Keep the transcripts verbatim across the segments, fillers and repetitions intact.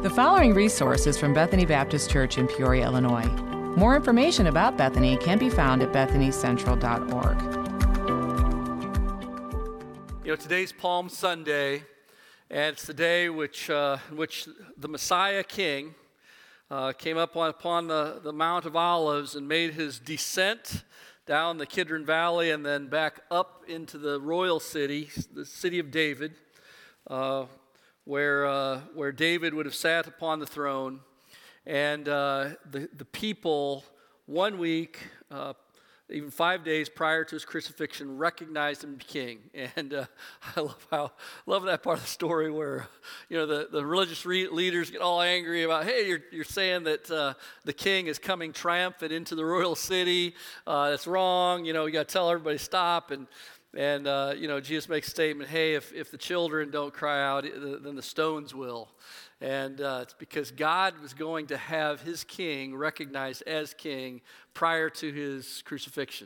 The following resource is from Bethany Baptist Church in Peoria, Illinois. More information about Bethany can be found at bethany central dot org. You know, today's Palm Sunday, and it's the day which uh, which the Messiah King uh, came up on, upon the, the Mount of Olives and made his descent down the Kidron Valley and then back up into the royal city, the city of David, uh, where uh, where David would have sat upon the throne. And uh, the, the people, one week, uh, even five days prior to his crucifixion, recognized him as king. And uh, I love how love that part of the story where, you know, the, the religious re- leaders get all angry about, hey, you're you're saying that uh, the king is coming triumphant into the royal city. Uh, that's wrong. You know, you got to tell everybody stop. And and uh, you know, Jesus makes a statement, hey, if if the children don't cry out, then the stones will. And uh, it's because God was going to have his king recognized as king prior to his crucifixion.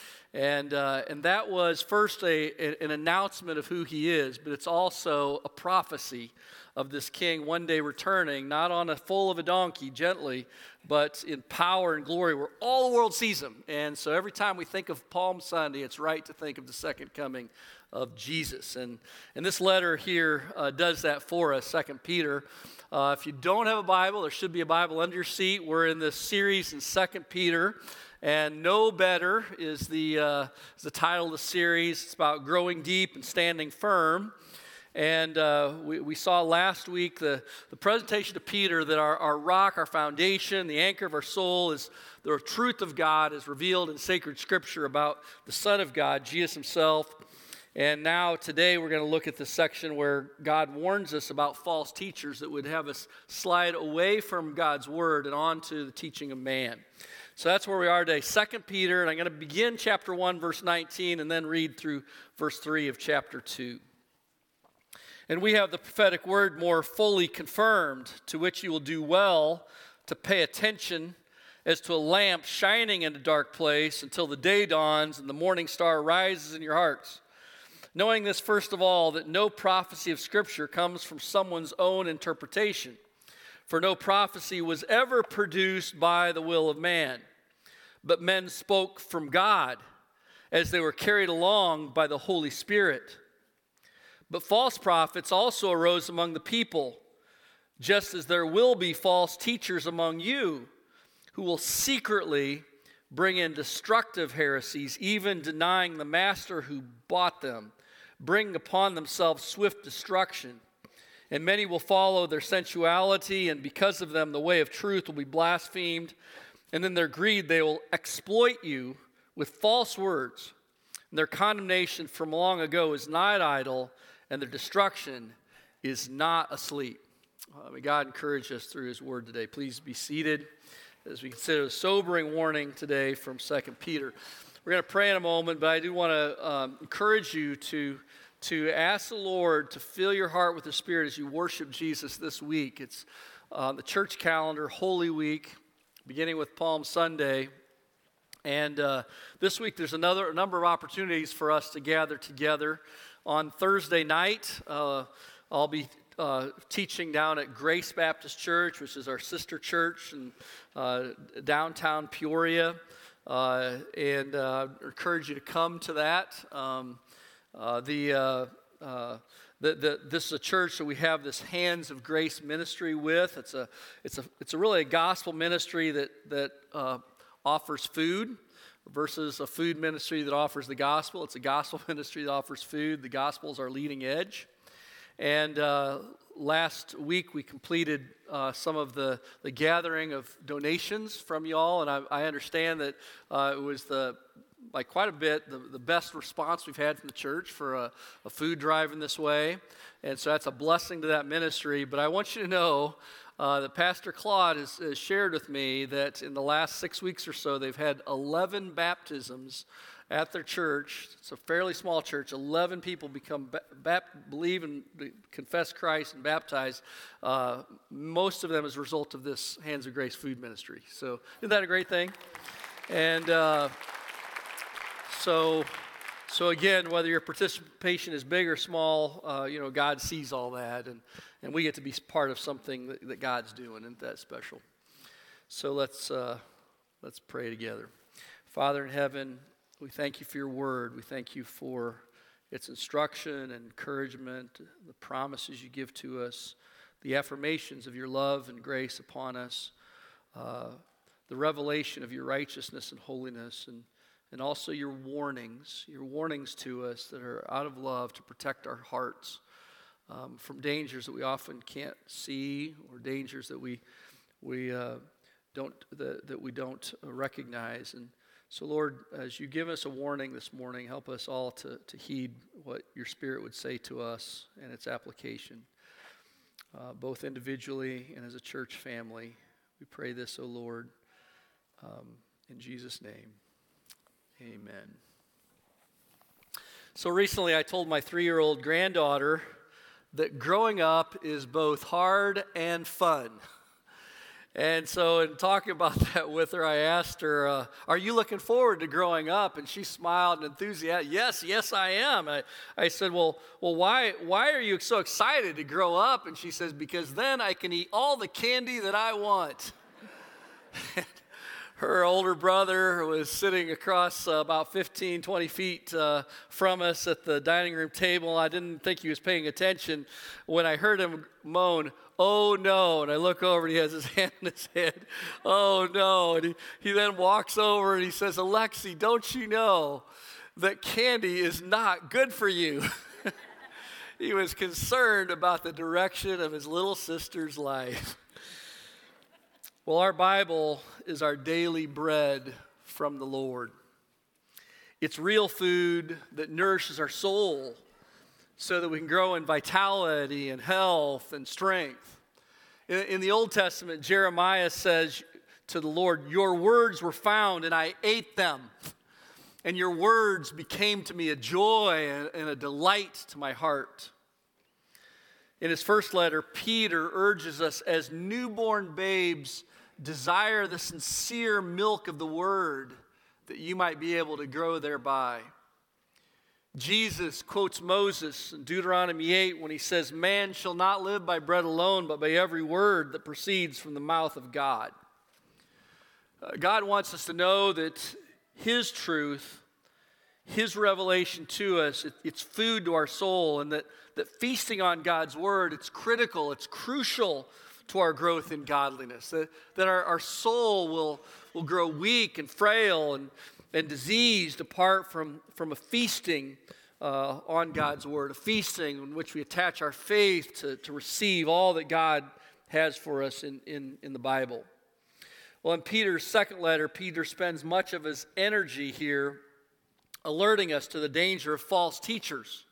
And uh, and that was first a, a, an announcement of who he is, but it's also a prophecy of this king one day returning, not on a foal of a donkey, gently, but in power and glory where all the world sees him. And so every time we think of Palm Sunday, it's right to think of the second coming of Jesus. And, and this letter here uh, does that for us, Second Peter. Uh, if you don't have a Bible, there should be a Bible under your seat. We're in this series in Second Peter, and Know Better is the, uh, is the title of the series. It's about growing deep and standing firm. And uh, we, we saw last week the, the presentation of Peter that our, our rock, our foundation, the anchor of our soul is the truth of God is revealed in sacred scripture about the Son of God, Jesus himself. And now today we're going to look at the section where God warns us about false teachers that would have us slide away from God's word and onto the teaching of man. So that's where we are today, Second Peter, and I'm going to begin chapter one, verse nineteen, and then read through verse three of chapter two. And we have the prophetic word more fully confirmed, to which you will do well to pay attention as to a lamp shining in a dark place until the day dawns and the morning star rises in your hearts. Knowing this, first of all, that no prophecy of Scripture comes from someone's own interpretation. For no prophecy was ever produced by the will of man, but men spoke from God as they were carried along by the Holy Spirit. But false prophets also arose among the people, just as there will be false teachers among you who will secretly bring in destructive heresies, even denying the master who bought them, bring upon themselves swift destruction. And many will follow their sensuality, and because of them the way of truth will be blasphemed. And in their greed they will exploit you with false words. And their condemnation from long ago is not idle, and their destruction is not asleep. Uh, may God encourage us through his word today. Please be seated as we consider a sobering warning today from Second Peter. We're going to pray in a moment, but I do want to um, encourage you to, to ask the Lord to fill your heart with the Spirit as you worship Jesus this week. It's uh, the church calendar, Holy Week, beginning with Palm Sunday. And uh, this week there's another a number of opportunities for us to gather together. On Thursday night, uh, I'll be uh, teaching down at Grace Baptist Church, which is our sister church in uh, downtown Peoria. Uh, and uh, I encourage you to come to that. Um, uh, the, uh, uh, the, the this is a church that we have this Hands of Grace ministry with. It's a it's a it's a really a gospel ministry that that uh, offers food versus a food ministry that offers the gospel. It's a gospel ministry that offers food. The gospel is our leading edge. And uh, last week we completed uh, some of the, the gathering of donations from y'all, and I, I understand that uh, it was the like quite a bit the, the best response we've had from the church for a, a food drive in this way, and so that's a blessing to that ministry. But I want you to know uh, that Pastor Claude has, has shared with me that in the last six weeks or so they've had eleven baptisms at their church. It's a fairly small church. eleven people become bap- believe and confess Christ and baptized. Uh, most of them as a result of this Hands of Grace food ministry. So isn't that a great thing? And uh, so So again, whether your participation is big or small, uh, you know, God sees all that, and, and we get to be part of something that, that God's doing. Isn't that special? So let's uh, let's pray together. Father in heaven, we thank you for your word. We thank you for its instruction and encouragement, the promises you give to us, the affirmations of your love and grace upon us, uh, the revelation of your righteousness and holiness, and And also your warnings, your warnings to us that are out of love to protect our hearts um, from dangers that we often can't see, or dangers that we we uh, don't that, that we don't recognize. And so, Lord, as you give us a warning this morning, help us all to to heed what your Spirit would say to us and its application, uh, both individually and as a church family. We pray this, O Lord, um, in Jesus' name. Amen. So recently I told my three-year-old granddaughter that growing up is both hard and fun. And so in talking about that with her, I asked her, uh, are you looking forward to growing up? And she smiled and enthusiastic. Yes, yes, I am. I, I said, well, well, why, why are you so excited to grow up? And she says, because then I can eat all the candy that I want. Her older brother was sitting across uh, about fifteen, twenty feet uh, from us at the dining room table. I didn't think he was paying attention when I heard him moan, "Oh no," and I look over and he has his hand in his head. "Oh no," and he, he then walks over and he says, "Alexi, don't you know that candy is not good for you?" He was concerned about the direction of his little sister's life. Well, our Bible is our daily bread from the Lord. It's real food that nourishes our soul so that we can grow in vitality and health and strength. In, in the Old Testament, Jeremiah says to the Lord, "Your words were found and I ate them, and your words became to me a joy and, and a delight to my heart." In his first letter, Peter urges us as newborn babes, desire the sincere milk of the word that you might be able to grow thereby. Jesus quotes Moses in Deuteronomy eight when he says, "Man shall not live by bread alone, but by every word that proceeds from the mouth of God." Uh, God wants us to know that his truth, his revelation to us, it, it's food to our soul, and that, that feasting on God's word, it's critical, it's crucial to our growth in godliness, that, that our, our soul will, will grow weak and frail and, and diseased apart from, from a feasting uh, on God's word, a feasting in which we attach our faith to, to receive all that God has for us in, in, in the Bible. Well, in Peter's second letter, Peter spends much of his energy here alerting us to the danger of false teachers,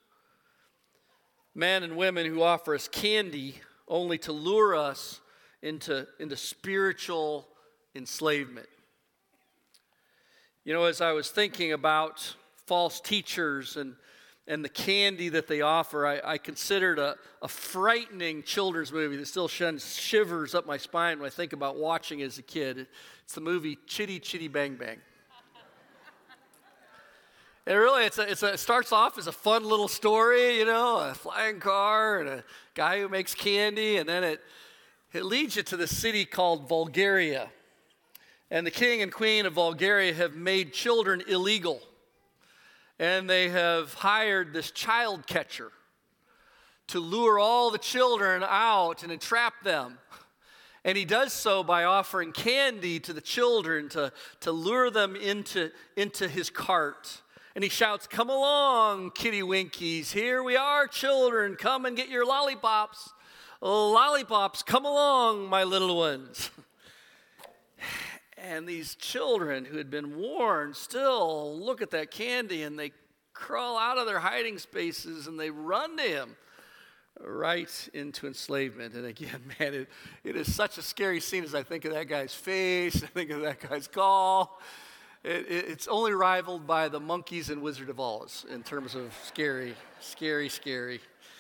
men and women who offer us candy only to lure us into, into spiritual enslavement. You know, as I was thinking about false teachers and, and the candy that they offer, I, I considered a, a frightening children's movie that still sends shivers up my spine when I think about watching it as a kid. It's the movie Chitty Chitty Bang Bang. And really, it's a, it's a, it starts off as a fun little story, you know, a flying car and a guy who makes candy, and then it, it leads you to the city called Bulgaria. And the king and queen of Bulgaria have made children illegal. And they have hired this child catcher to lure all the children out and entrap them. And he does so by offering candy to the children to, to lure them into, into his cart. And he shouts, "Come along, kitty winkies. Here we are, children. Come and get your lollipops. Lollipops, come along, my little ones." And these children who had been warned still look at that candy and they crawl out of their hiding spaces and they run to him right into enslavement. And again, man, it, it is such a scary scene as I think of that guy's face, I think of that guy's call. It, it, it's only rivaled by the monkeys in Wizard of Oz in terms of scary, scary, scary.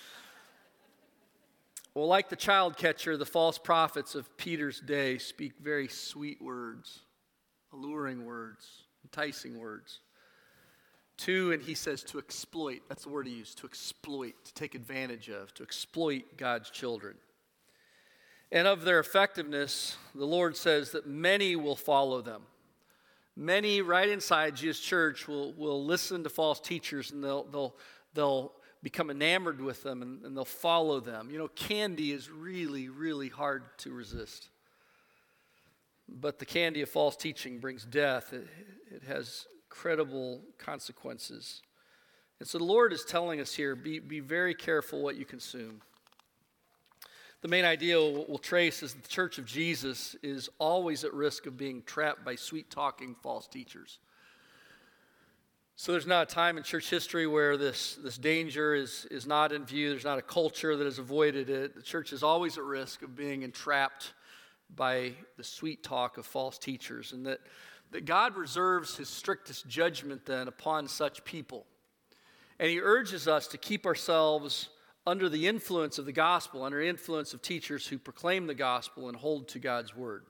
Well, like the child catcher, the false prophets of Peter's day speak very sweet words, alluring words, enticing words. Two, and he says to exploit. That's the word he used, to exploit, to take advantage of, to exploit God's children. And of their effectiveness, the Lord says that many will follow them. Many right inside Jesus' church will, will listen to false teachers, and they'll, they'll, they'll become enamored with them, and, and they'll follow them. You know, candy is really, really hard to resist. But the candy of false teaching brings death. It, it has incredible consequences. And so the Lord is telling us here, be, be very careful what you consume. The main idea we'll, we'll trace is that the Church of Jesus is always at risk of being trapped by sweet-talking false teachers. So there's not a time in church history where this, this danger is, is not in view. There's not a culture that has avoided it. The church is always at risk of being entrapped by the sweet talk of false teachers, and that that God reserves his strictest judgment then upon such people. And he urges us to keep ourselves under the influence of the gospel, under the influence of teachers who proclaim the gospel and hold to God's word.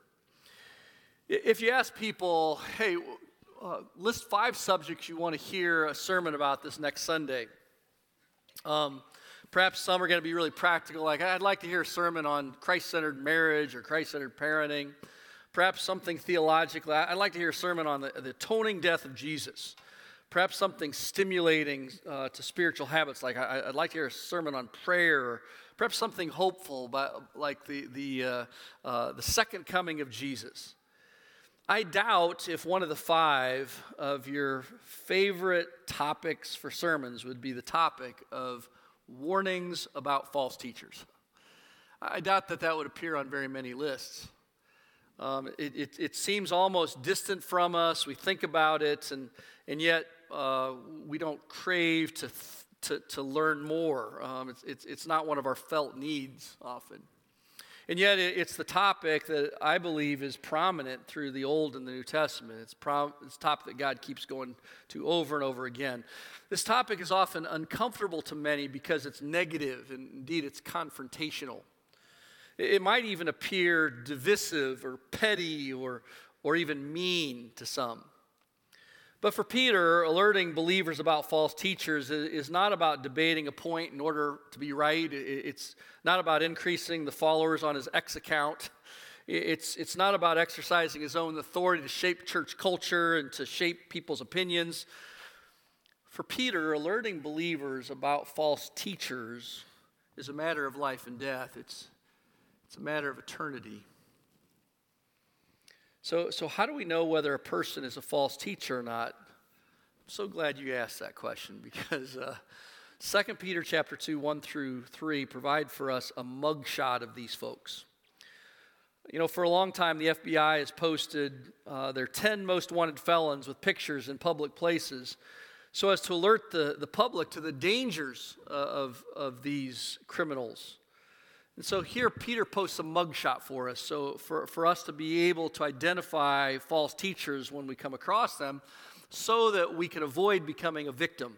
If you ask people, hey, uh, list five subjects you want to hear a sermon about this next Sunday. Um, perhaps some are going to be really practical, like I'd like to hear a sermon on Christ-centered marriage or Christ-centered parenting. Perhaps something theological. I'd like to hear a sermon on the, the atoning death of Jesus. Perhaps something stimulating uh, to spiritual habits, like I, I'd like to hear a sermon on prayer. Or perhaps something hopeful, but like the the uh, uh, the second coming of Jesus. I doubt if one of the five of your favorite topics for sermons would be the topic of warnings about false teachers. I doubt that that would appear on very many lists. Um, it, it, it seems almost distant from us. We think about it, and and yet uh, we don't crave to to, to learn more. Um, it's, it's it's not one of our felt needs often, and yet it, it's the topic that I believe is prominent through the Old and the New Testament. It's, prom, it's a topic that God keeps going to over and over again. This topic is often uncomfortable to many because it's negative, and indeed it's confrontational. It might even appear divisive or petty or, or even mean to some. But for Peter, alerting believers about false teachers is not about debating a point in order to be right. It's not about increasing the followers on his X account. It's, it's not about exercising his own authority to shape church culture and to shape people's opinions. For Peter, alerting believers about false teachers is a matter of life and death. It's It's a matter of eternity. So, so how do we know whether a person is a false teacher or not? I'm so glad you asked that question, because uh, Second Peter chapter two, one through three provide for us a mugshot of these folks. You know, for a long time, the F B I has posted uh, their ten most wanted felons with pictures in public places so as to alert the, the public to the dangers uh, of, of these criminals. And so here Peter posts a mugshot for us, so for, for us to be able to identify false teachers when we come across them, so that we can avoid becoming a victim.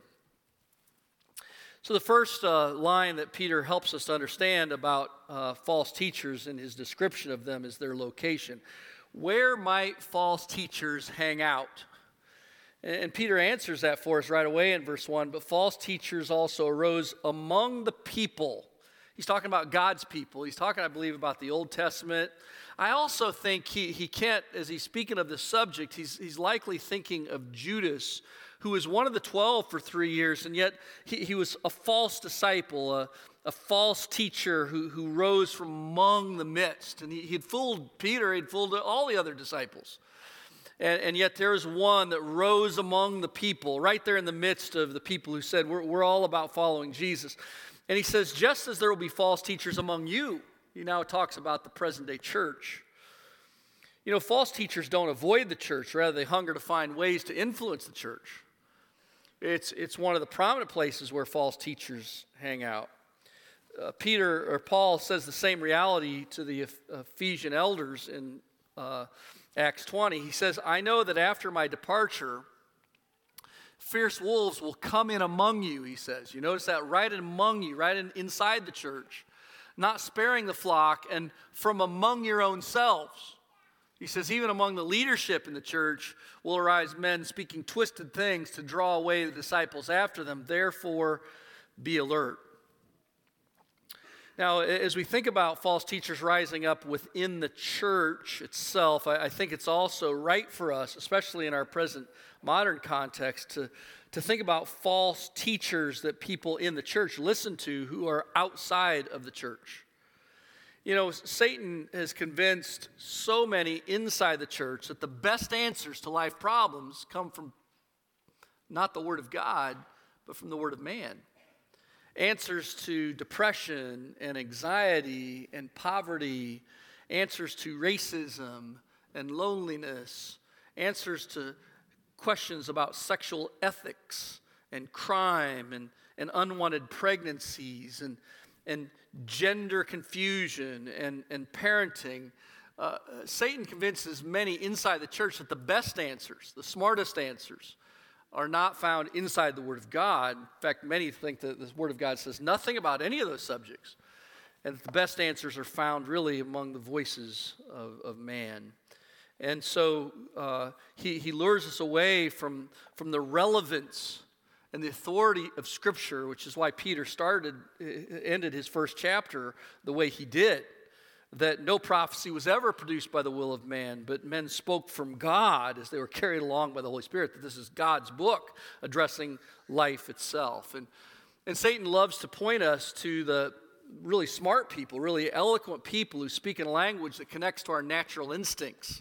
So the first uh, line that Peter helps us to understand about uh, false teachers in his description of them is their location. Where might false teachers hang out? And, and Peter answers that for us right away in verse one, but false teachers also arose among the people. He's talking about God's people. He's talking, I believe, about the Old Testament. I also think he, he can't, as he's speaking of this subject, he's, he's likely thinking of Judas, who was one of the twelve for three years, and yet he, he was a false disciple, a, a false teacher who, who rose from among the midst. And he, he'd fooled Peter, he'd fooled all the other disciples. And, and yet there was one that rose among the people, right there in the midst of the people who said, we're, we're all about following Jesus. And he says, just as there will be false teachers among you, he now talks about the present-day church. You know, false teachers don't avoid the church. Rather, they hunger to find ways to influence the church. It's, it's one of the prominent places where false teachers hang out. Uh, Peter, or Paul, says the same reality to the Ephesian elders in uh, Acts twenty. He says, I know that after my departure, fierce wolves will come in among you, he says. You notice that? Right in among you, right in, inside the church, not sparing the flock, and from among your own selves. He says, even among the leadership in the church will arise men speaking twisted things to draw away the disciples after them. Therefore, be alert. Now, as we think about false teachers rising up within the church itself, I, I think it's also right for us, especially in our present modern context, to, to think about false teachers that people in the church listen to who are outside of the church. You know, Satan has convinced so many inside the church that the best answers to life problems come from not the Word of God, but from the Word of man. Answers to depression and anxiety and poverty, answers to racism and loneliness, answers to questions about sexual ethics and crime and, and unwanted pregnancies and, and gender confusion and, and parenting. Uh, Satan convinces many inside the church that the best answers, the smartest answers, are not found inside the Word of God. In fact, many think that the Word of God says nothing about any of those subjects, and that the best answers are found really among the voices of, of man. And so uh, he, he lures us away from, from the relevance and the authority of Scripture, which is why Peter started, ended his first chapter the way he did, that no prophecy was ever produced by the will of man, but men spoke from God as they were carried along by the Holy Spirit, that this is God's book addressing life itself. And, and Satan loves to point us to the really smart people, really eloquent people who speak in a language that connects to our natural instincts.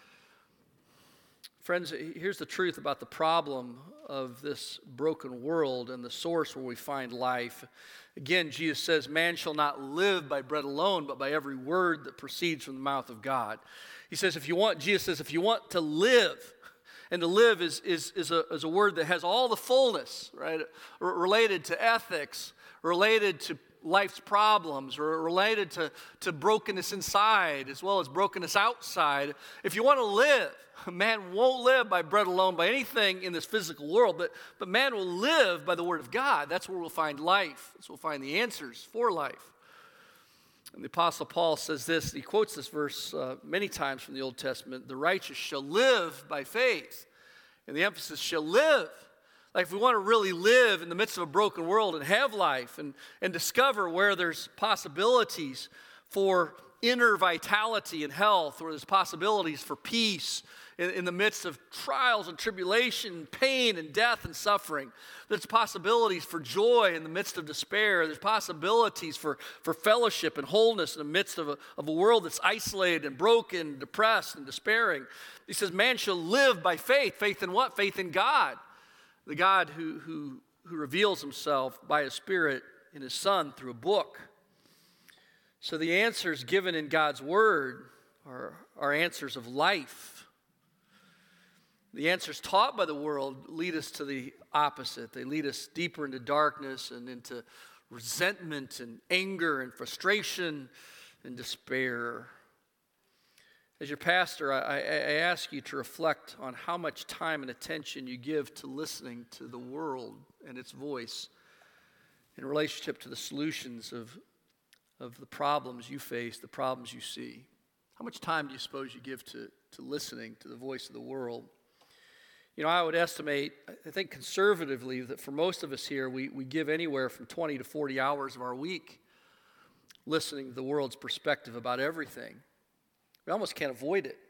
Friends, here's the truth about the problem of this broken world and the source where we find life. Again, Jesus says, man shall not live by bread alone, but by every word that proceeds from the mouth of God. He says, if you want, Jesus says, if you want to live, and to live is, is, is, a, is a word that has all the fullness, right? R- related to ethics, related to life's problems, or related to, to brokenness inside as well as brokenness outside. If you want to live, man won't live by bread alone, by anything in this physical world, but, but man will live by the Word of God. That's where we'll find life. That's where we'll find the answers for life. And the Apostle Paul says this, he quotes this verse uh, many times from the Old Testament, the righteous shall live by faith. And the emphasis shall live. Like if we want to really live in the midst of a broken world and have life and, and discover where there's possibilities for inner vitality and health, where there's possibilities for peace in, in the midst of trials and tribulation, pain and death and suffering. There's possibilities for joy in the midst of despair. There's possibilities for, for fellowship and wholeness in the midst of a, of a world that's isolated and broken, depressed and despairing. He says, man shall live by faith. Faith in what? Faith in God. The God who, who, who reveals himself by his Spirit in his Son through a book. So the answers given in God's Word are, are answers of life. The answers taught by the world lead us to the opposite. They lead us deeper into darkness and into resentment and anger and frustration and despair. As your pastor, I, I, I ask you to reflect on how much time and attention you give to listening to the world and its voice in relationship to the solutions of, of the problems you face, the problems you see. How much time do you suppose you give to, to listening to the voice of the world? You know, I would estimate, I think conservatively, that for most of us here, we, we give anywhere from twenty to forty hours of our week listening to the world's perspective about everything. We almost can't avoid it.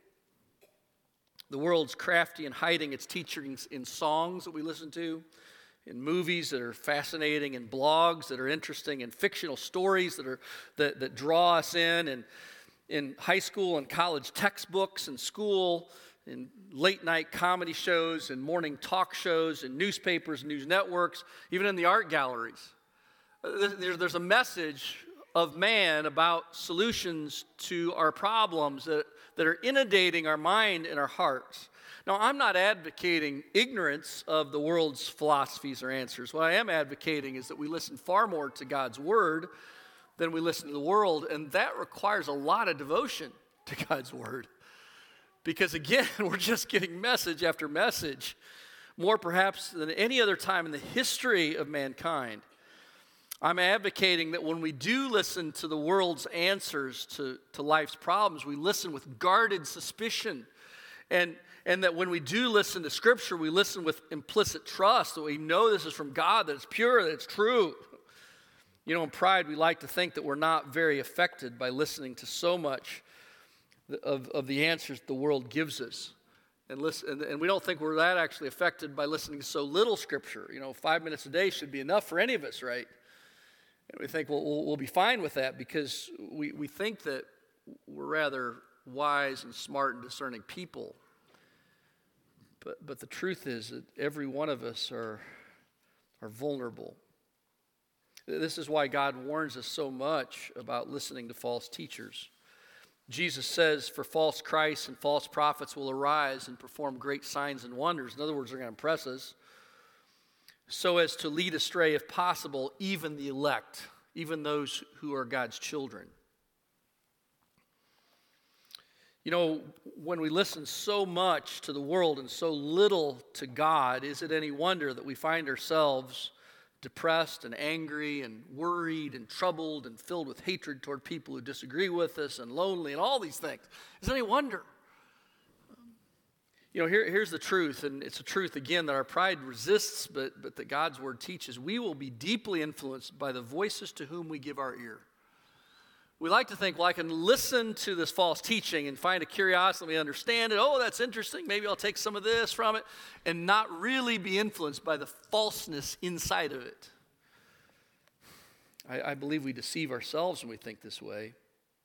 The world's crafty in hiding its teachings in songs that we listen to, in movies that are fascinating, in blogs that are interesting, in fictional stories that are that, that draw us in, and in high school and college textbooks and school, in late-night comedy shows and morning talk shows and newspapers, news networks, even in the art galleries. There's a message of man about solutions to our problems that, that are inundating our mind and our hearts. Now, I'm not advocating ignorance of the world's philosophies or answers. What I am advocating is that we listen far more to God's Word than we listen to the world, and that requires a lot of devotion to God's Word. Because again, we're just getting message after message, more perhaps than any other time in the history of mankind. I'm advocating that when we do listen to the world's answers to, to life's problems, we listen with guarded suspicion. And, and that when we do listen to Scripture, we listen with implicit trust, that we know this is from God, that it's pure, that it's true. You know, in pride, we like to think that we're not very affected by listening to so much of, of the answers the world gives us. And, listen, and, and we don't think we're that actually affected by listening to so little Scripture. You know, five minutes a day should be enough for any of us, right? And we think, well, we'll, we'll be fine with that because we, we think that we're rather wise and smart and discerning people. But, but the truth is that every one of us are, are vulnerable. This is why God warns us so much about listening to false teachers. Jesus says, for false Christs and false prophets will arise and perform great signs and wonders. In other words, they're going to impress us, so as to lead astray, if possible, even the elect, even those who are God's children. You know, when we listen so much to the world and so little to God, is it any wonder that we find ourselves depressed and angry and worried and troubled and filled with hatred toward people who disagree with us and lonely and all these things? Is it any wonder? You know, here, here's the truth, and it's a truth, again, that our pride resists, but, but that God's Word teaches. We will be deeply influenced by the voices to whom we give our ear. We like to think, well, I can listen to this false teaching and find a curiosity, let me understand it. Oh, that's interesting. Maybe I'll take some of this from it, and not really be influenced by the falseness inside of it. I, I believe we deceive ourselves when we think this way.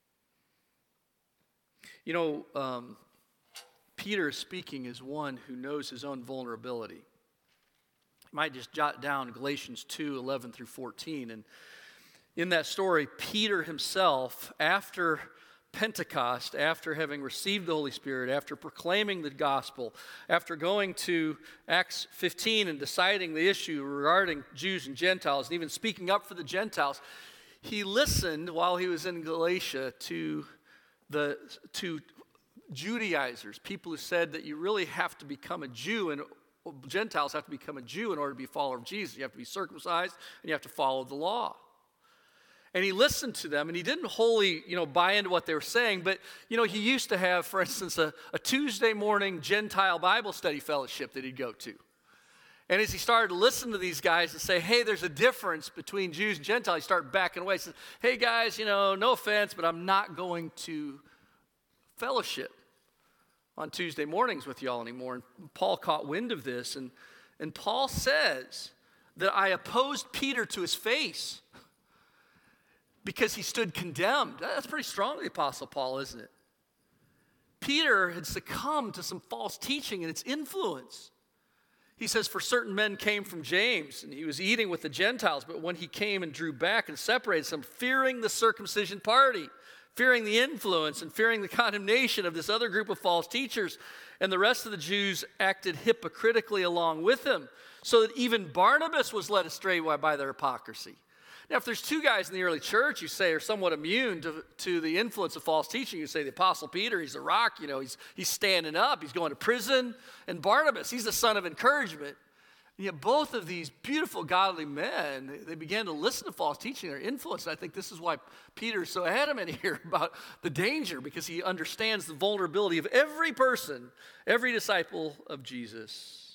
You know, um, Peter is speaking as one who knows his own vulnerability. You might just jot down Galatians two, eleven through fourteen. And in that story, Peter himself, after Pentecost, after having received the Holy Spirit, after proclaiming the gospel, after going to Acts fifteen and deciding the issue regarding Jews and Gentiles, and even speaking up for the Gentiles, he listened while he was in Galatia to the to Judaizers, people who said that you really have to become a Jew, and Gentiles have to become a Jew in order to be a follower of Jesus. You have to be circumcised, and you have to follow the law. And he listened to them, and he didn't wholly, you know, buy into what they were saying, but, you know, he used to have, for instance, a, a Tuesday morning Gentile Bible study fellowship that he'd go to. And as he started to listen to these guys and say, hey, there's a difference between Jews and Gentiles, he started backing away. He said, hey, guys, you know, no offense, but I'm not going to fellowship on Tuesday mornings with y'all anymore. And Paul caught wind of this, and, and Paul says that I opposed Peter to his face because he stood condemned. That's pretty strong of the Apostle Paul, isn't it? Peter had succumbed to some false teaching and its influence. He says, for certain men came from James, and he was eating with the Gentiles, but when he came and drew back and separated them, fearing the circumcision party, fearing the influence and fearing the condemnation of this other group of false teachers, and the rest of the Jews acted hypocritically along with him, so that even Barnabas was led astray by their hypocrisy. Now, if there's two guys in the early church you say are somewhat immune to, to the influence of false teaching, you say the Apostle Peter, he's a rock, you know, he's, he's standing up, he's going to prison, and Barnabas, he's the son of encouragement. And yet both of these beautiful, godly men, they, they began to listen to false teaching, their influence. And I think this is why Peter is so adamant here about the danger, because he understands the vulnerability of every person, every disciple of Jesus.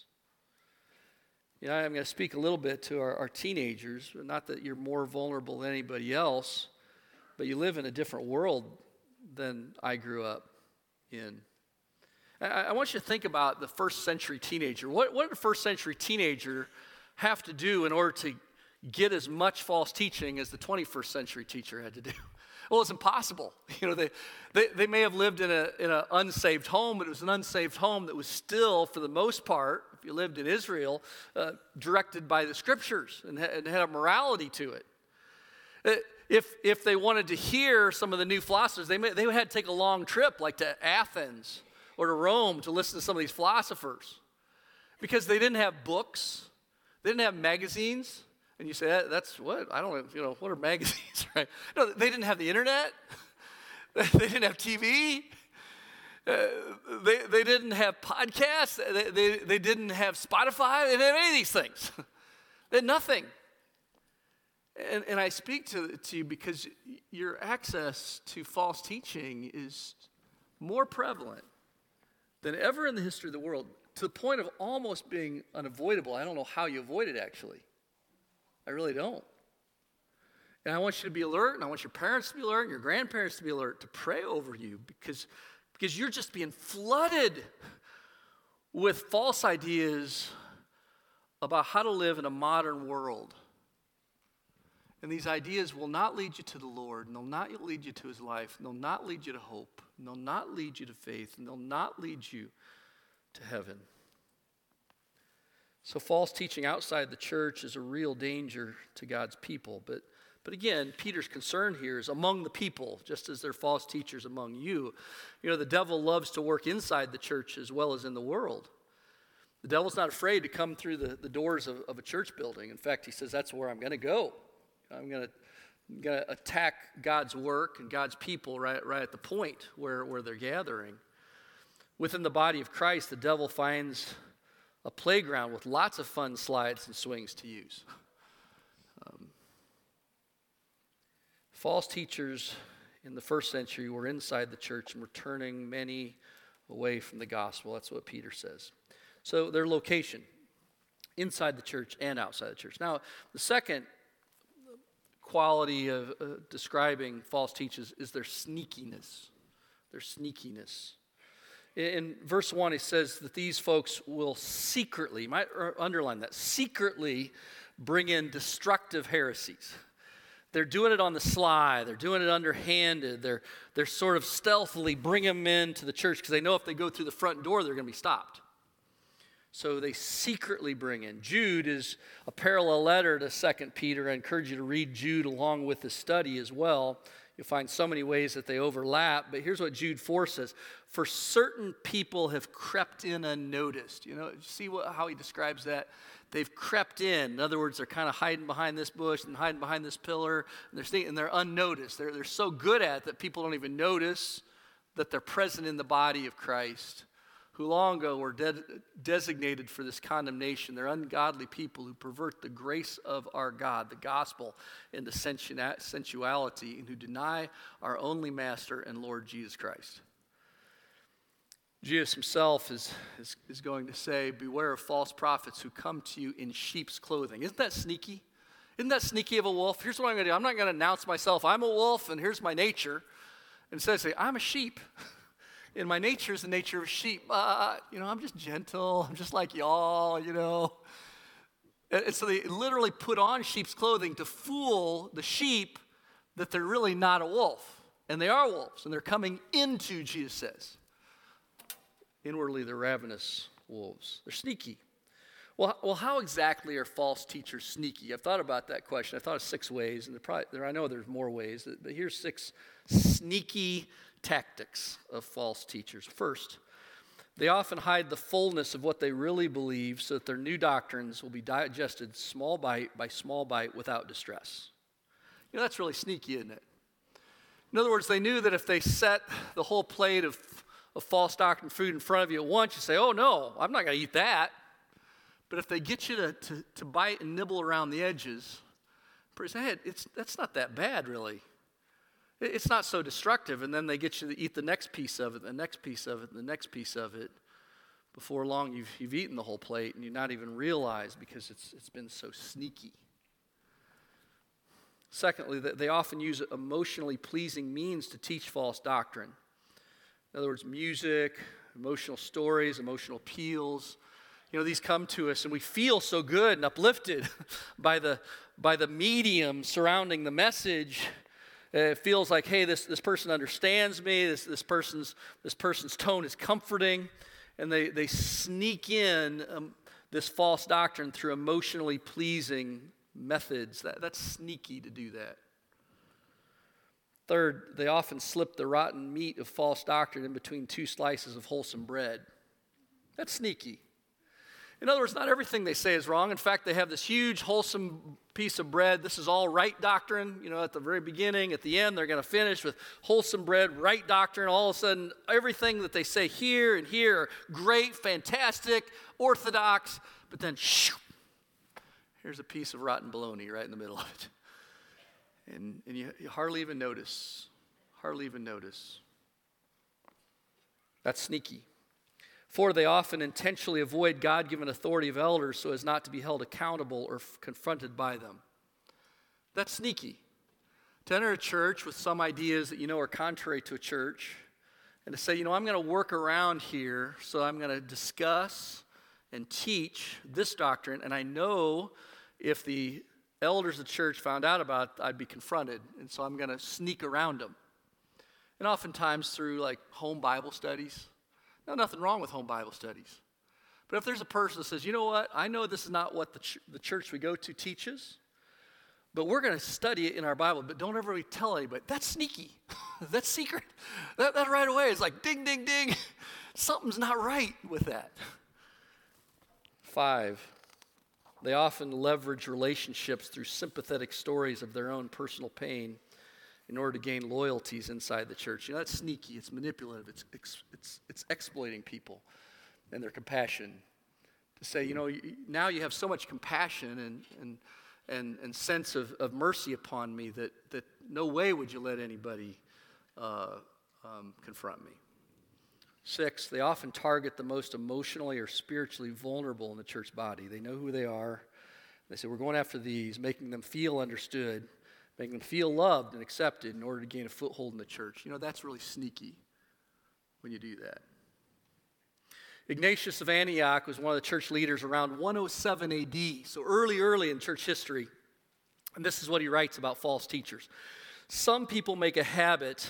You know, I'm going to speak a little bit to our, our teenagers. Not that you're more vulnerable than anybody else, but you live in a different world than I grew up in. I, I want you to think about the first century teenager. What, what did a first century teenager have to do in order to get as much false teaching as the twenty-first century teacher had to do? Well, it's impossible. You know, they, they, they may have lived in a in an unsaved home, but it was an unsaved home that was still, for the most part, if you lived in Israel, uh, directed by the Scriptures and, ha- and had a morality to it. Uh, if if they wanted to hear some of the new philosophers, they may, they had to take a long trip, like to Athens or to Rome, to listen to some of these philosophers, because they didn't have books, they didn't have magazines. And you say, that, that's what? I don't know, you know, what are magazines, right? No, they didn't have the internet. They didn't have T V. Uh, they, they didn't have podcasts. They, they, they didn't have Spotify. They didn't have any of these things. They had nothing. And, and I speak to, to you because your access to false teaching is more prevalent than ever in the history of the world, to the point of almost being unavoidable. I don't know how you avoid it, actually. I really don't. And I want you to be alert, and I want your parents to be alert, and your grandparents to be alert, to pray over you, because, because you're just being flooded with false ideas about how to live in a modern world. And these ideas will not lead you to the Lord, and they'll not lead you to his life, and they'll not lead you to hope, and they'll not lead you to faith, and they'll not lead you to heaven. So false teaching outside the church is a real danger to God's people. But, but again, Peter's concern here is among the people, just as there are false teachers among you. You know, the devil loves to work inside the church as well as in the world. The devil's not afraid to come through the, the doors of, of a church building. In fact, he says, that's where I'm going to go. I'm going to I'm going to attack God's work and God's people right, right at the point where, where they're gathering. Within the body of Christ, the devil finds a playground with lots of fun slides and swings to use. Um, false teachers in the first century were inside the church and were turning many away from the gospel. That's what Peter says. So their location, inside the church and outside the church. Now, the second quality of uh, describing false teachers is their sneakiness. Their sneakiness. In, in verse one, it says that these folks will secretly, you might underline that, secretly bring in destructive heresies. They're doing it on the sly. They're doing it underhanded. They're, they're sort of stealthily bringing them into the church because they know if they go through the front door, they're going to be stopped. So they secretly bring in. Jude is a parallel letter to Second Peter. I encourage you to read Jude along with the study as well. You'll find so many ways that they overlap. But here's what Jude four says. For certain people have crept in unnoticed. You know, see what, how he describes that? They've crept in. In other words, they're kind of hiding behind this bush and hiding behind this pillar. And they're, staying, and they're unnoticed. They're, they're so good at it that people don't even notice that they're present in the body of Christ, who long ago were de- designated for this condemnation. They're ungodly people who pervert the grace of our God, the gospel, into sensu- sensuality, and who deny our only Master and Lord Jesus Christ. Jesus himself is, is, is going to say, beware of false prophets who come to you in sheep's clothing. Isn't that sneaky? Isn't that sneaky of a wolf? Here's what I'm going to do. I'm not going to announce myself. I'm a wolf, and here's my nature. Instead, say, I'm a sheep. And my nature is the nature of a sheep. Uh, you know, I'm just gentle. I'm just like y'all, you know. And, and so they literally put on sheep's clothing to fool the sheep that they're really not a wolf. And they are wolves. And they're coming into, Jesus says. Inwardly, they're ravenous wolves. They're sneaky. Well, well, how exactly are false teachers sneaky? I've thought about that question. I thought of six ways. And probably, there, I know there's more ways. But here's six sneaky tactics of false teachers. First, they often hide the fullness of what they really believe so that their new doctrines will be digested small bite by small bite without distress. You know, that's really sneaky, isn't it? In other words, they knew that if they set the whole plate of, of false doctrine food in front of you at once, you say, oh no, I'm not going to eat that. But if they get you to, to, to bite and nibble around the edges, hey, it's, that's not that bad, really. It's not so destructive, and then they get you to eat the next piece of it, the next piece of it, the next piece of it. Before long, you've, you've eaten the whole plate, and you not even realize because it's, it's been so sneaky. Secondly, they often use emotionally pleasing means to teach false doctrine. In other words, music, emotional stories, emotional appeals. You know, these come to us, and we feel so good and uplifted by the, by the medium surrounding the message. It feels like, hey, this, this person understands me. This, this, person's, this person's tone is comforting. And they, they sneak in um, this false doctrine through emotionally pleasing methods. That, that's sneaky to do that. Third, they often slip the rotten meat of false doctrine in between two slices of wholesome bread. That's sneaky. In other words, not everything they say is wrong. In fact, they have this huge, wholesome piece of bread. This is all right doctrine. You know, at the very beginning, at the end, they're going to finish with wholesome bread, right doctrine. All of a sudden, everything that they say here and here are great, fantastic, orthodox. But then, shoo, here's a piece of rotten bologna right in the middle of it. And, and you, you hardly even notice. Hardly even notice. That's sneaky. Four, they often intentionally avoid God-given authority of elders so as not to be held accountable or f- confronted by them. That's sneaky. To enter a church with some ideas that you know are contrary to a church, and to say, you know, I'm going to work around here, so I'm going to discuss and teach this doctrine, and I know if the elders of the church found out about it, I'd be confronted, and so I'm going to sneak around them. And oftentimes through like home Bible studies. Now, nothing wrong with home Bible studies. But if there's a person that says, you know what, I know this is not what the, ch- the church we go to teaches, but we're going to study it in our Bible, but don't ever really tell anybody. That's sneaky. That's secret. That, that right away is like ding, ding, ding. Something's not right with that. Five, they often leverage relationships through sympathetic stories of their own personal pain in order to gain loyalties inside the church. You know, that's sneaky. It's manipulative. It's, it's, it's, it's exploiting people and their compassion. To say, you know, now you have so much compassion and and and, and sense of, of mercy upon me that, that no way would you let anybody uh, um, confront me. Six, they often target the most emotionally or spiritually vulnerable in the church body. They know who they are. They say, we're going after these, making them feel understood, making them feel loved and accepted in order to gain a foothold in the church. You know, that's really sneaky when you do that. Ignatius of Antioch was one of the church leaders around one oh seven A D, so early, early in church history. And this is what he writes about false teachers. Some people make a habit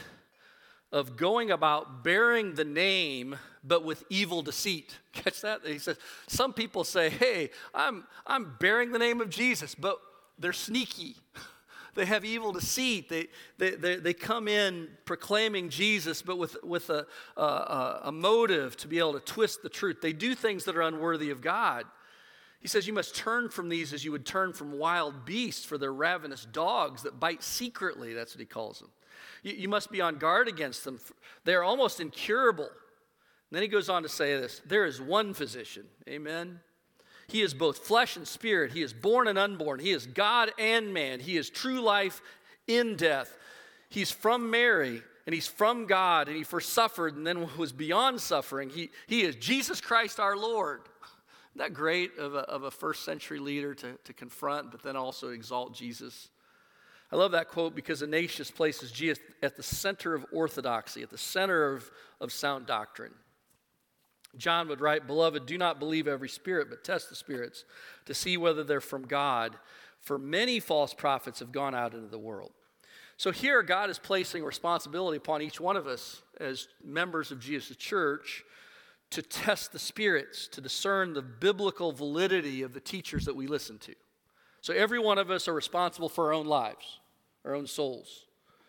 of going about bearing the name, but with evil deceit. Catch that? He says, some people say, hey, I'm, I'm bearing the name of Jesus, but they're sneaky. They have evil deceit. They, they, they, they come in proclaiming Jesus, but with, with a, a, a motive to be able to twist the truth. They do things that are unworthy of God. He says you must turn from these as you would turn from wild beasts, for they're ravenous dogs that bite secretly. That's what he calls them. You, you must be on guard against them. They're almost incurable. And then he goes on to say this, there is one physician. Amen. He is both flesh and spirit. He is born and unborn. He is God and man. He is true life in death. He's from Mary, and he's from God, and he first suffered and then was beyond suffering. He, he is Jesus Christ our Lord. Isn't that great of a, of a first century leader to, to confront, but then also exalt Jesus? I love that quote because Ignatius places Jesus at the center of orthodoxy, at the center of, of sound doctrine. John would write, beloved, do not believe every spirit, but test the spirits to see whether they're from God. For many false prophets have gone out into the world. So here God is placing responsibility upon each one of us as members of Jesus' church to test the spirits, to discern the biblical validity of the teachers that we listen to. So every one of us are responsible for our own lives, our own souls.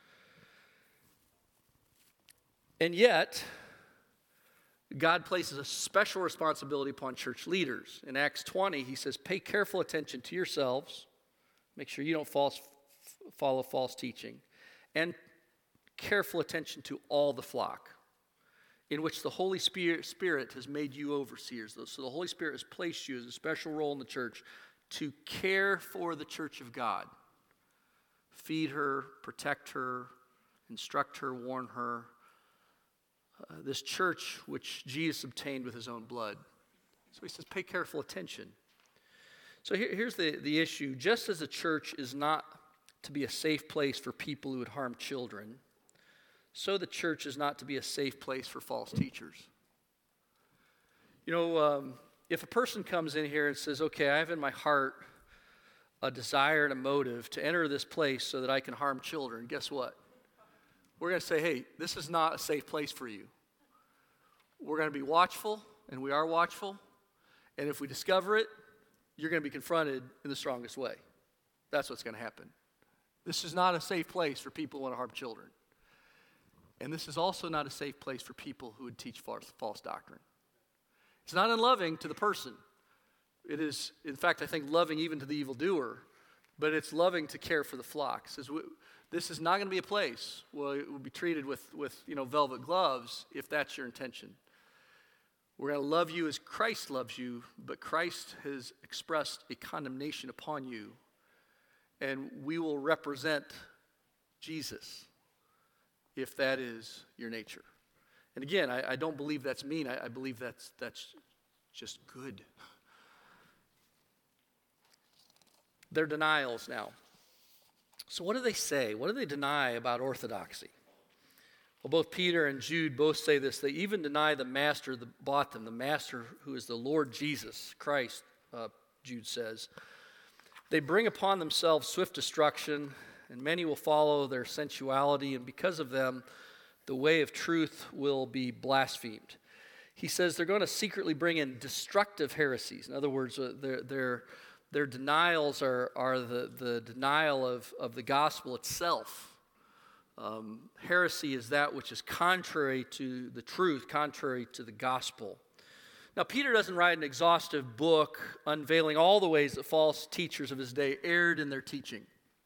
And yet, God places a special responsibility upon church leaders. In Acts twenty, he says, pay careful attention to yourselves. Make sure you don't false, follow false teaching. And careful attention to all the flock, in which the Holy Spirit has made you overseers. So the Holy Spirit has placed you as a special role in the church to care for the church of God. Feed her, protect her, instruct her, warn her. Uh, this church which Jesus obtained with his own blood. So he says, pay careful attention. So here, here's the, the issue. Just as a church is not to be a safe place for people who would harm children, so the church is not to be a safe place for false teachers. You know, um, if a person comes in here and says, okay, I have in my heart a desire and a motive to enter this place so that I can harm children, guess what? We're going to say, hey, this is not a safe place for you. We're going to be watchful, and we are watchful. And if we discover it, you're going to be confronted in the strongest way. That's what's going to happen. This is not a safe place for people who want to harm children. And this is also not a safe place for people who would teach false, false doctrine. It's not unloving to the person. It is, in fact, I think loving even to the evildoer, but it's loving to care for the flock. It says, this is not going to be a place where it will be treated with, with you know, velvet gloves if that's your intention. We're going to love you as Christ loves you, but Christ has expressed a condemnation upon you, and we will represent Jesus, if that is your nature. And again, I, I don't believe that's mean. I, I believe that's, that's just good. Their denials now. So what do they say? What do they deny about orthodoxy? Well, both Peter and Jude both say this. They even deny the master that bought them, the master who is the Lord Jesus Christ, uh, Jude says. They bring upon themselves swift destruction, and many will follow their sensuality, and because of them, the way of truth will be blasphemed. He says they're going to secretly bring in destructive heresies. In other words, uh, their, their, their denials are, are the, the denial of, of the gospel itself. Um, heresy is that which is contrary to the truth, contrary to the gospel. Now, Peter doesn't write an exhaustive book unveiling all the ways that false teachers of his day erred in their teaching.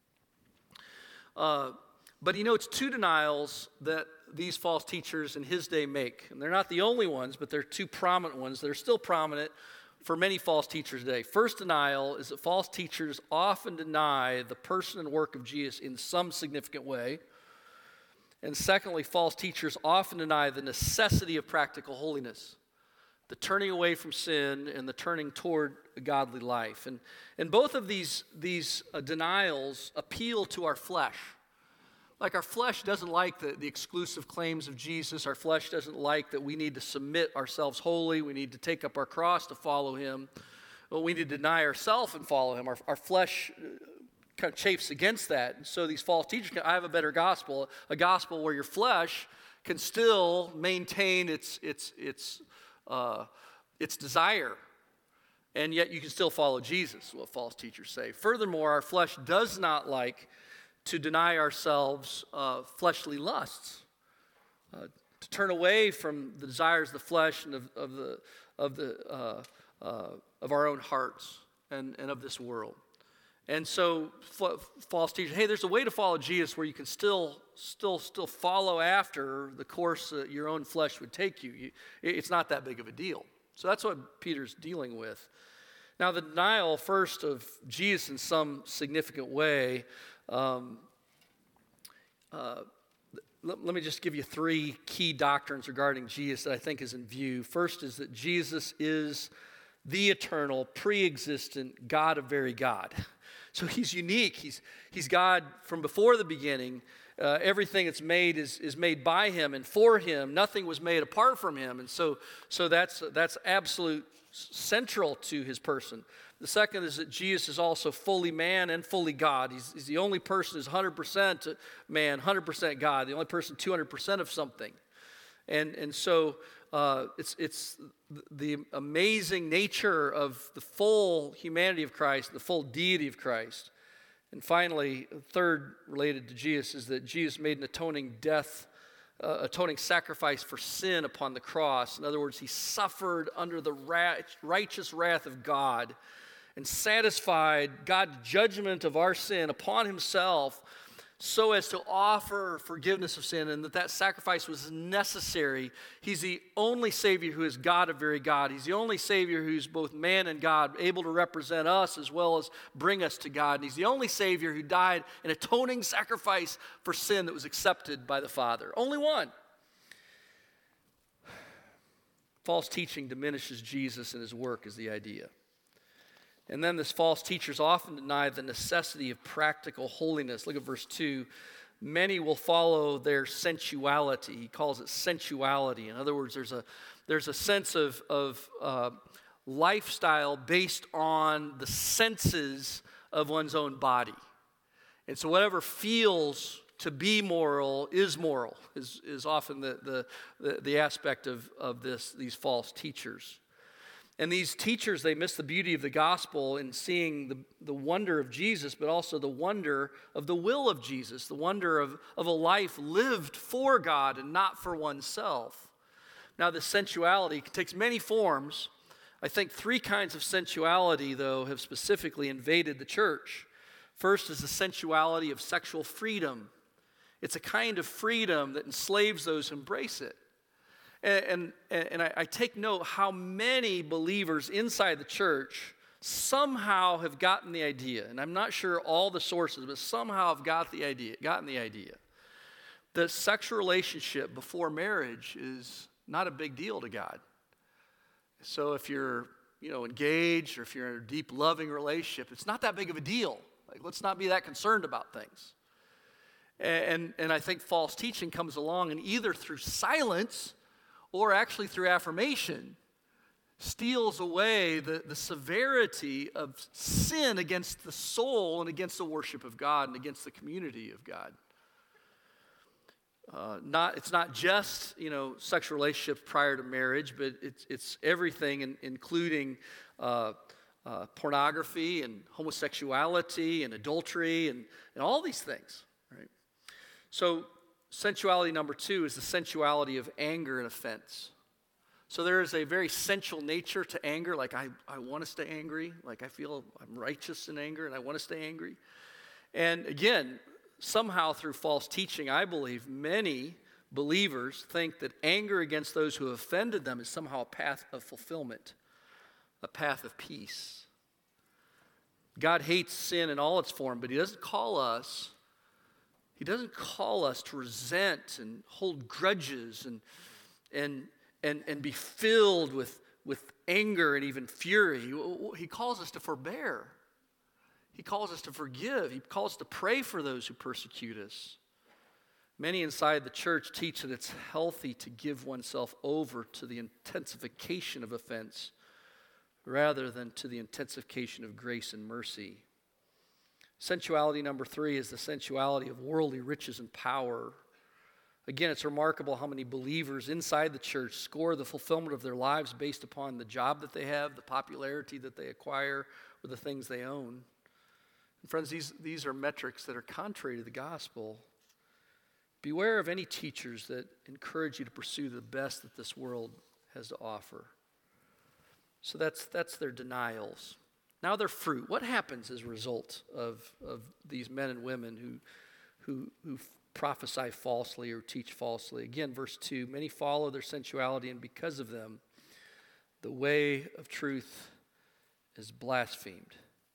Uh, but he notes two denials that these false teachers in his day make. And they're not the only ones, but they're two prominent ones. They're still prominent for many false teachers today. First denial is that false teachers often deny the person and work of Jesus in some significant way. And secondly, false teachers often deny the necessity of practical holiness, the turning away from sin and the turning toward a godly life. And, and both of these, these uh, denials appeal to our flesh. Like our flesh doesn't like the, the exclusive claims of Jesus. Our flesh doesn't like that we need to submit ourselves wholly. We need to take up our cross to follow him. Well, we need to deny ourselves and follow him. Our, our flesh kind of chafes against that. And so these false teachers, I have a better gospel, a gospel where your flesh can still maintain its, its, its, uh, its desire. And yet you can still follow Jesus, what false teachers say. Furthermore, our flesh does not like to deny ourselves uh, fleshly lusts, uh, to turn away from the desires of the flesh and of, of the of the uh, uh, of our own hearts and, and of this world. And so f- false teachers, hey, there's a way to follow Jesus where you can still still still follow after the course that your own flesh would take you. you. It's not that big of a deal. So that's what Peter's dealing with. Now, the denial first of Jesus in some significant way. Um, uh, let, let me just give you three key doctrines regarding Jesus that I think is in view. First is that Jesus is the eternal, pre-existent God of very God. So he's unique. He's, he's God from before the beginning. Uh, everything that's made is, is made by him and for him. Nothing was made apart from him. And so, so that's, that's absolute central to his person. The second is that Jesus is also fully man and fully God. He's, he's the only person who's one hundred percent man, one hundred percent God, the only person two hundred percent of something. And, and so uh, it's, it's the amazing nature of the full humanity of Christ, the full deity of Christ. And finally, third related to Jesus is that Jesus made an atoning death, uh, atoning sacrifice for sin upon the cross. In other words, he suffered under the righteous wrath of God and satisfied God's judgment of our sin upon himself so as to offer forgiveness of sin, and that that sacrifice was necessary. He's the only Savior who is God of very God. He's the only Savior who's both man and God, able to represent us as well as bring us to God. And he's the only Savior who died an atoning sacrifice for sin that was accepted by the Father. Only one. False teaching diminishes Jesus and his work is the idea. And then this false teachers often deny the necessity of practical holiness. Look at verse two. Many will follow their sensuality. He calls it sensuality. In other words, there's a, there's a sense of, of uh, lifestyle based on the senses of one's own body. And so whatever feels to be moral is moral, is, is often the, the, the, the aspect of, of this, these false teachers. And these teachers, they miss the beauty of the gospel in seeing the, the wonder of Jesus, but also the wonder of the will of Jesus, the wonder of, of a life lived for God and not for oneself. Now, this sensuality takes many forms. I think three kinds of sensuality, though, have specifically invaded the church. First is the sensuality of sexual freedom. It's a kind of freedom that enslaves those who embrace it. And, and, and I, I take note how many believers inside the church somehow have gotten the idea, and I'm not sure all the sources, but somehow have got the idea, gotten the idea that sexual relationship before marriage is not a big deal to God. So if you're, you know, engaged or if you're in a deep loving relationship, it's not that big of a deal. Like, let's not be that concerned about things. And, and, and I think false teaching comes along and either through silence or actually through affirmation steals away the, the severity of sin against the soul and against the worship of God and against the community of God. Uh, not, it's not just, you know, sexual relationships prior to marriage, but it's, it's everything, in, including uh, uh, pornography and homosexuality and adultery and, and all these things, right? So sensuality number two is the sensuality of anger and offense. So there is a very sensual nature to anger, like I, I want to stay angry, like I feel I'm righteous in anger and I want to stay angry. And again, somehow through false teaching, I believe many believers think that anger against those who have offended them is somehow a path of fulfillment, a path of peace. God hates sin in all its form, but he doesn't call us, he doesn't call us to resent and hold grudges and and and, and be filled with, with anger and even fury. He, he calls us to forbear. He calls us to forgive. He calls us to pray for those who persecute us. Many inside the church teach that it's healthy to give oneself over to the intensification of offense rather than to the intensification of grace and mercy. Sensuality number three is the sensuality of worldly riches and power. Again, it's remarkable how many believers inside the church score the fulfillment of their lives based upon the job that they have, the popularity that they acquire, or the things they own. And friends, these, these are metrics that are contrary to the gospel. Beware of any teachers that encourage you to pursue the best that this world has to offer. So that's, that's their denials. Now their fruit. What happens as a result of, of these men and women who, who, who prophesy falsely or teach falsely? Again, verse two, many follow their sensuality, and because of them, the way of truth is blasphemed.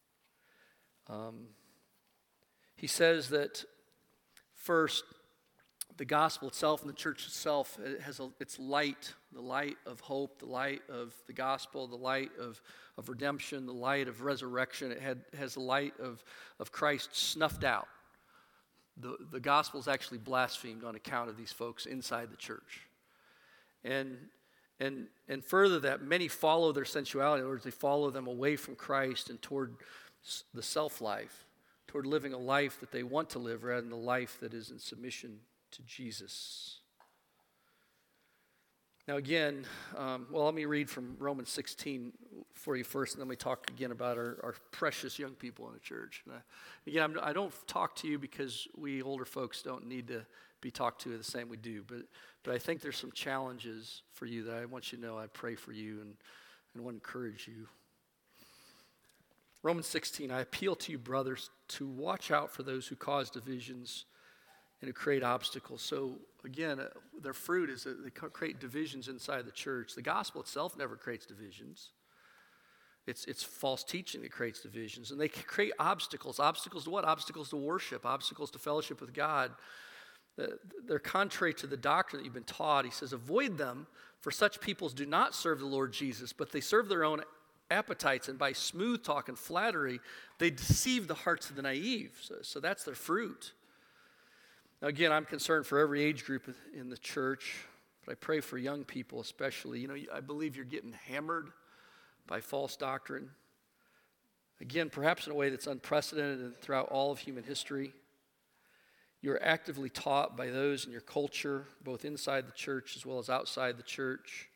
Um, he says that first, the gospel itself and the church itself it has a, its light, the light of hope, the light of the gospel, the light of, of redemption, the light of resurrection. It had, has the light of, of Christ snuffed out. The, the gospel is actually blasphemed on account of these folks inside the church. And, and, and further that, many follow their sensuality. In other words, they follow them away from Christ and toward the self-life, toward living a life that they want to live rather than a life that is in submission to Jesus. Now again, um, well, let me read from Romans sixteen for you first, and then we talk again about our, our precious young people in the church. And I, again, I'm, I don't talk to you because we older folks don't need to be talked to the same we do, but but I think there's some challenges for you that I want you to know. I pray for you and, and want to encourage you. Romans sixteen, I appeal to you, brothers, to watch out for those who cause divisions and who create obstacles. So again, uh, their fruit is that they create divisions inside the church. The gospel itself never creates divisions. It's, it's false teaching that creates divisions. And they create obstacles. Obstacles to what? Obstacles to worship. Obstacles to fellowship with God. They're contrary to the doctrine that you've been taught. He says, avoid them, for such peoples do not serve the Lord Jesus, but they serve their own appetites, and by smooth talk and flattery, they deceive the hearts of the naive. So, so that's their fruit. Now again, I'm concerned for every age group in the church, but I pray for young people especially. You know, I believe you're getting hammered by false doctrine. Again, perhaps in a way that's unprecedented throughout all of human history. You're actively taught by those in your culture, both inside the church as well as outside the church,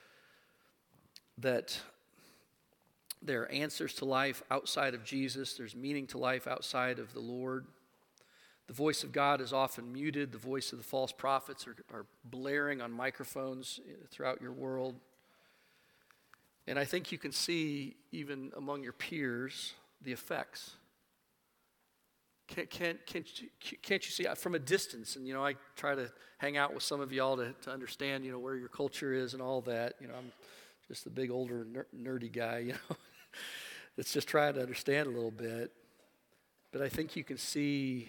that there are answers to life outside of Jesus. There's meaning to life outside of the Lord. The voice of God is often muted. The voice of the false prophets are, are blaring on microphones throughout your world. And I think you can see, even among your peers, the effects. Can't, can't, can't, you, can't you see from a distance? And, you know, I try to hang out with some of y'all to, to understand, you know, where your culture is and all that. You know, I'm just the big older ner- nerdy guy, you know. that's just trying to understand a little bit. But I think you can see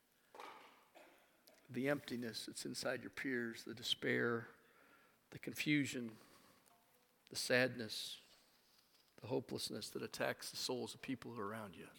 the emptiness that's inside your peers, the despair, the confusion, the sadness, the hopelessness that attacks the souls of people who are around you.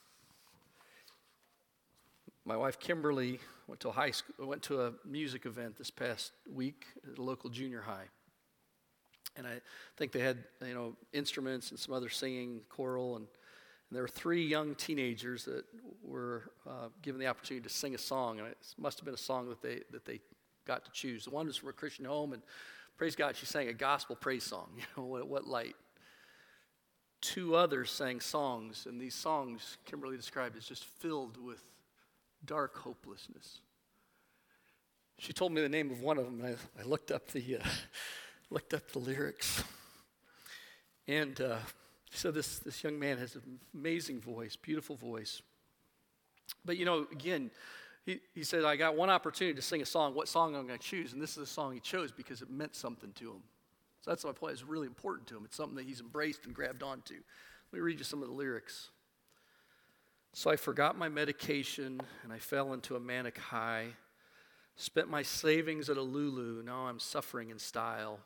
My wife Kimberly went to a high school, went to a music event this past week at a local junior high. And I think they had, you know, instruments and some other singing, choral, and, and there were three young teenagers that were uh, given the opportunity to sing a song, and it must have been a song that they that they got to choose. The one was from a Christian home, and praise God, she sang a gospel praise song. You know, what, what light. Two others sang songs, and these songs Kimberly described as just filled with dark hopelessness. She told me the name of one of them, and I, I looked up the uh, looked up the lyrics. And uh, so this this young man has an amazing voice, beautiful voice. But you know, again, he, he said, I got one opportunity to sing a song. What song I'm going to choose? And this is the song he chose because it meant something to him. So that's my point. It's really important to him. It's something that he's embraced and grabbed onto. Let me read you some of the lyrics. So I forgot my medication, and I fell into a manic high. Spent my savings at a Lulu, now I'm suffering in style.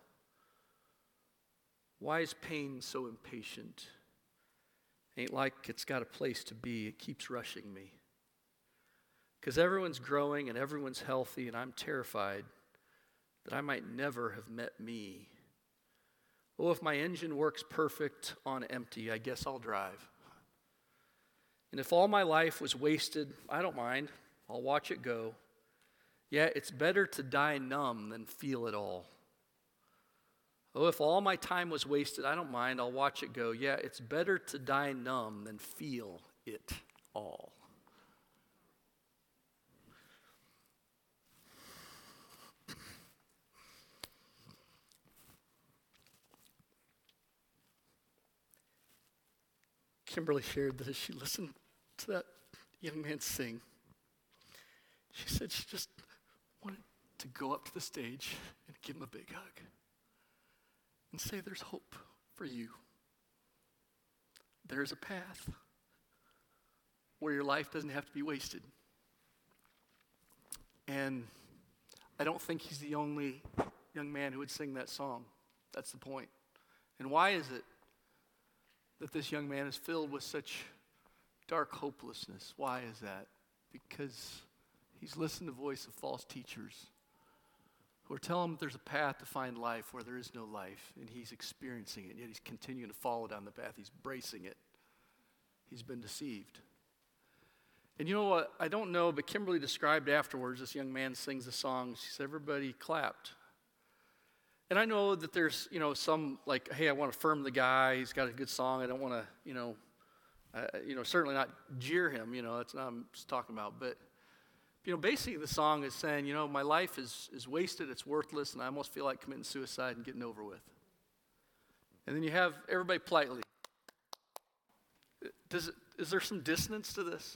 Why is pain so impatient? Ain't like it's got a place to be, it keeps rushing me. Because everyone's growing and everyone's healthy, and I'm terrified that I might never have met me. Oh, if my engine works perfect on empty, I guess I'll drive. And if all my life was wasted, I don't mind. I'll watch it go. Yeah, it's better to die numb than feel it all. Oh, if all my time was wasted, I don't mind. I'll watch it go. Yeah, it's better to die numb than feel it all. Kimberly shared that as she listened to that young man sing, she said she just wanted to go up to the stage and give him a big hug and say, there's hope for you. There's a path where your life doesn't have to be wasted. And I don't think he's the only young man who would sing that song. That's the point. And why is it that this young man is filled with such dark hopelessness? Why is that? Because he's listened to the voice of false teachers who are telling him there's a path to find life where there is no life, and he's experiencing it, and yet he's continuing to follow down the path. He's bracing it. He's been deceived. And you know what? I don't know, but Kimberly described afterwards, this young man sings the song. She said, everybody clapped. And I know that there's, you know, some like, hey, I want to affirm the guy. He's got a good song. I don't want to, you know, uh, you know, certainly not jeer him. You know, that's not what I'm just talking about. But, you know, basically the song is saying, you know, my life is is wasted. It's worthless. And I almost feel like committing suicide and getting over with. And then you have everybody politely. Does it, is there some dissonance to this?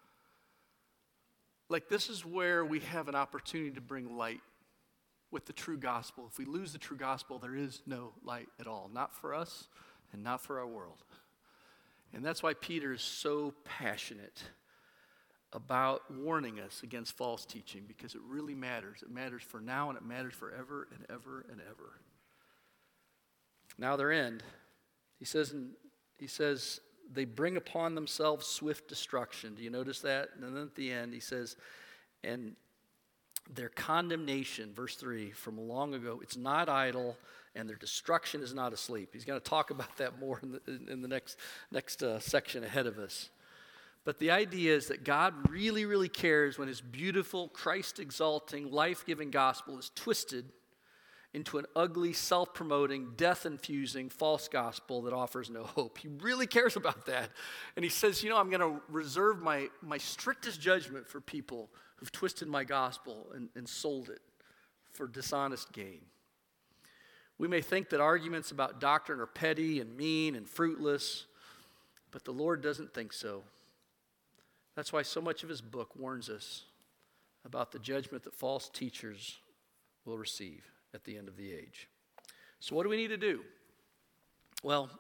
Like, this is where we have an opportunity to bring light with the true gospel. If we lose the true gospel, there is no light at all. Not for us and not for our world. And that's why Peter is so passionate about warning us against false teaching, because it really matters. It matters for now, and it matters forever and ever and ever. Now their end. He says, he says, they bring upon themselves swift destruction. Do you notice that? And then at the end, he says, and their condemnation, verse three, from long ago, it's not idle, and their destruction is not asleep. He's going to talk about that more in the, in the next, next uh, section ahead of us. But the idea is that God really, really cares when his beautiful, Christ-exalting, life-giving gospel is twisted into an ugly, self-promoting, death-infusing false gospel that offers no hope. He really cares about that. And he says, you know, I'm going to reserve my, my strictest judgment for people who've twisted my gospel and, and sold it for dishonest gain. We may think that arguments about doctrine are petty and mean and fruitless, but the Lord doesn't think so. That's why so much of his book warns us about the judgment that false teachers will receive at the end of the age. So what do we need to do? Well,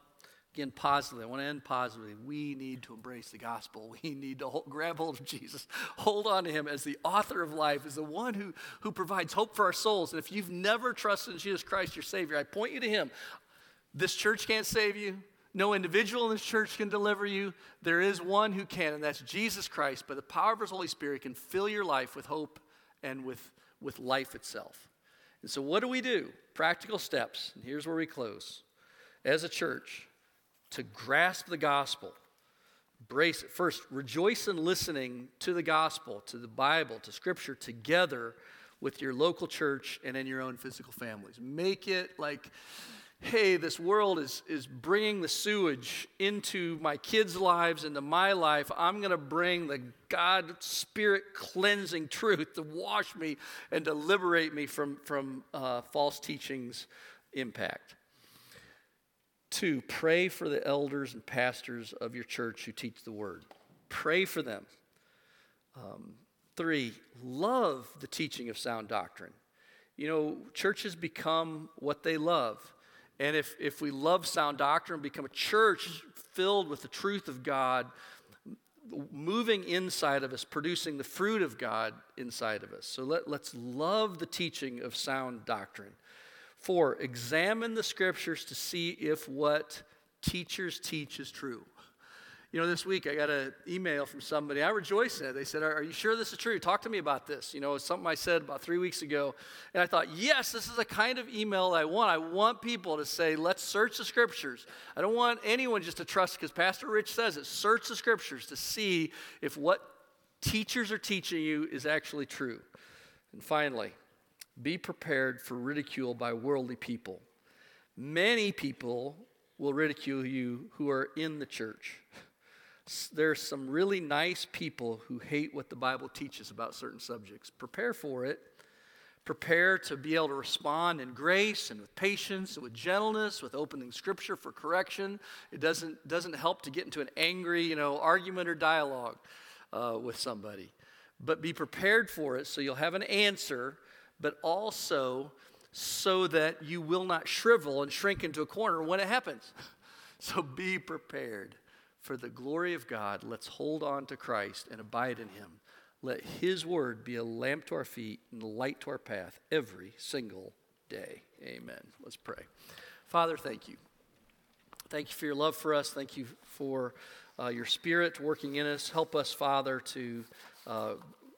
Again, positively. I want to end positively. We need to embrace the gospel. We need to hold, grab hold of Jesus, hold on to him as the author of life, as the one who, who provides hope for our souls. And if you've never trusted in Jesus Christ, your Savior, I point you to him. This church can't save you. No individual in this church can deliver you. There is one who can, and that's Jesus Christ. By the power of his Holy Spirit, can fill your life with hope and with, with life itself. And so what do we do? Practical steps. And here's where we close. As a church, to grasp the gospel, embrace it. First, rejoice in listening to the gospel, to the Bible, to Scripture together with your local church and in your own physical families. Make it like, hey, this world is, is bringing the sewage into my kids' lives, into my life. I'm going to bring the God Spirit cleansing truth to wash me and to liberate me from, from uh, false teaching's impact. Two, pray for the elders and pastors of your church who teach the word. Pray for them. Um, three, love the teaching of sound doctrine. You know, churches become what they love. And if, if we love sound doctrine, become a church filled with the truth of God, moving inside of us, producing the fruit of God inside of us. So let, let's love the teaching of sound doctrine. Four, examine the scriptures to see if what teachers teach is true. You know, this week I got an email from somebody. I rejoice in it. They said, are, are you sure this is true? Talk to me about this. You know, it's something I said about three weeks ago. And I thought, yes, this is the kind of email I want. I want people to say, let's search the scriptures. I don't want anyone just to trust, because Pastor Rich says it, search the scriptures to see if what teachers are teaching you is actually true. And finally, be prepared for ridicule by worldly people. Many people will ridicule you who are in the church. There's some really nice people who hate what the Bible teaches about certain subjects. Prepare for it. Prepare to be able to respond in grace and with patience and with gentleness, with opening scripture for correction. It doesn't, doesn't help to get into an angry, you know, argument or dialogue uh, with somebody. But be prepared for it so you'll have an answer, but also so that you will not shrivel and shrink into a corner when it happens. So be prepared. For the glory of God, let's hold on to Christ and abide in him. Let his word be a lamp to our feet and a light to our path every single day. Amen. Let's pray. Father, thank you. Thank you for your love for us. Thank you for uh, your Spirit working in us. Help us, Father, to uh,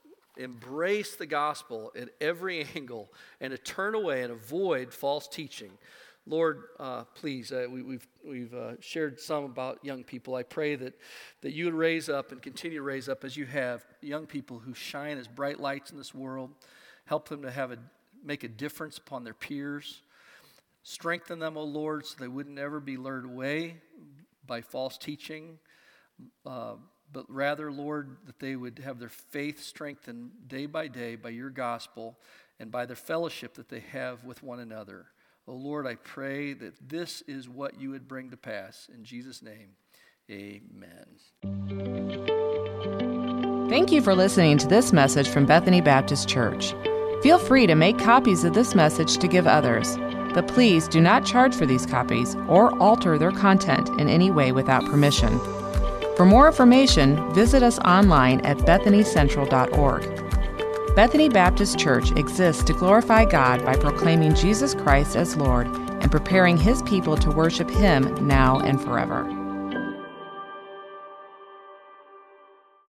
embrace the gospel at every angle and to turn away and avoid false teaching. Lord, uh, please, uh, we, we've we've uh, shared some about young people. I pray that, that you would raise up and continue to raise up, as you have, young people who shine as bright lights in this world. Help them to have a make a difference upon their peers. Strengthen them, O Lord, so they would never be lured away by false teaching, uh, but rather, Lord, that they would have their faith strengthened day by day by your gospel and by their fellowship that they have with one another. Oh Lord, I pray that this is what you would bring to pass. In Jesus' name, amen. Thank you for listening to this message from Bethany Baptist Church. Feel free to make copies of this message to give others, but please do not charge for these copies or alter their content in any way without permission. For more information, visit us online at bethany central dot org. Bethany Baptist Church exists to glorify God by proclaiming Jesus Christ as Lord and preparing his people to worship him now and forever.